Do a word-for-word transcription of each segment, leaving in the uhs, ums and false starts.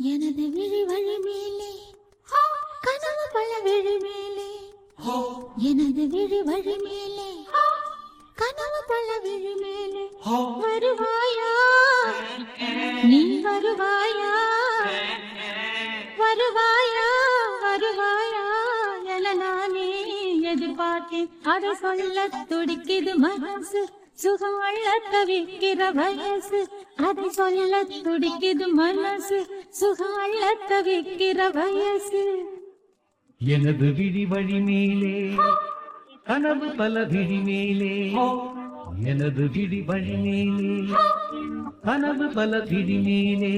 எனது விழி வழி மேலே கனவு பல விழி மேலே எனது விழி வழி மேலே கனவு பல விழி மேலே வருவாயா நீ வருவாயா வருவாயா வருவாயா என நானே எதிர்பார்த்தேன் அதை சொல்ல துடிக்குது மனசு சுகம் அள்ள தவிக்கிற வயசு அதை சொல்ல துடிக்குது மனசு சுகம் அள்ள தவிக்கிற வயசு எனது விழி வழி மேலே கனவு பல விழி மேலே எனது விழி வழி மேலே கனவு பல விழி மேலே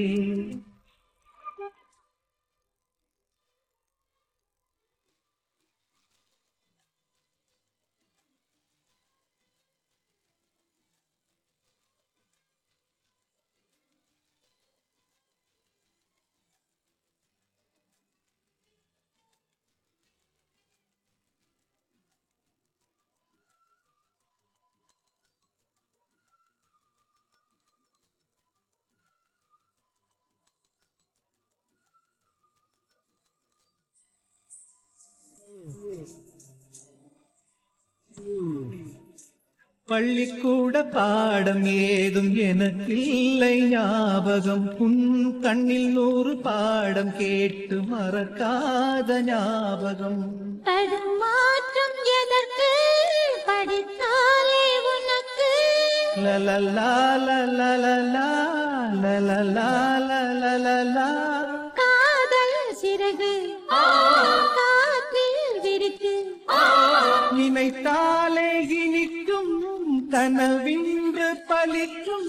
பள்ளிக்கூட பாடம் ஏதும் எனக்கில்லை ஞாபகம் உன் கண்ணில் நூறு பாடம் கேட்டு மறக்காத ஞாபகம் மாற்றம் எதற்கு படித்தாலே உனக்கு லலலா லலலா லலலா லலலா காதல் சிறகு காற்றில் விரித்து நினைத்தாலே இனிக்கும் கனவின்று பலிக்கும்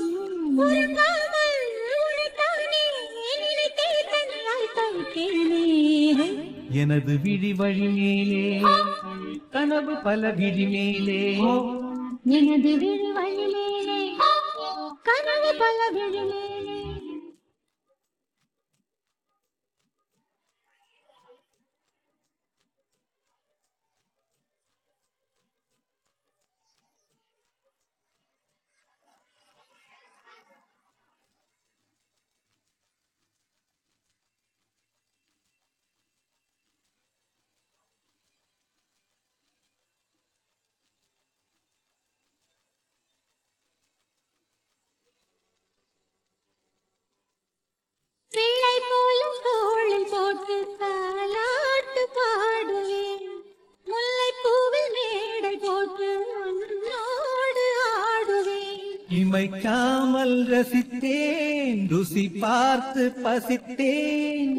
எனது விழி வழி மேலே கனவு பல விழி மேலே எனது விழி வழி மேலே கனவு பல விழி மேலே பிள்ளை போலும் தோளில் போட்டு தாலாட்டு பாடுவேன் முல்லை பூவில் மேடை போட்டு உன்னோடு ஆடுவேன் இமைக்காமல் ரசித்தேன் ருசி பார்த்து பசித்தேன்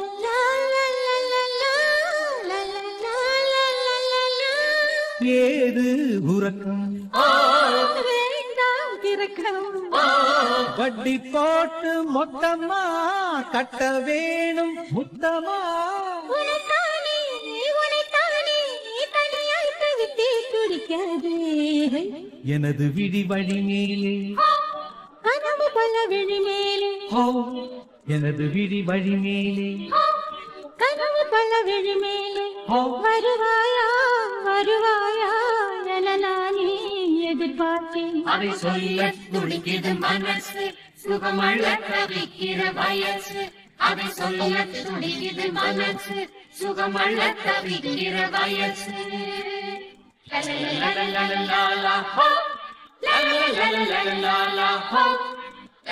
ஏது உறக்கம் வேண்டாம் திறக்கம் வட்டி போட்டு மொத்தமா கட்ட வேணும் முத்தமா உனைத்தானே உனைத்தானே தனியாய் தவித்தே துடிக்காதே எனது விழி வழி மேலே கனவு பல விழி மேலே எனது விழி வழி மேலே கனவு பல விழி மேலே வருவாயா வருவாயா என நானே எதிர்பார்த்தேன் அதை சொல்ல துடிக்குது மனசு சுகமள்ள தவிக்கிற வயசு அதை சொல்ல துடிக்குது மனசு சுகமள்ள தவிக்கிற வயசு லலலலலலலா ஹோ லலலலலலலா ஹோ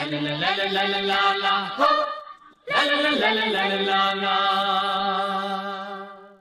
லலலலலலலா ஹோ லலலலலலலா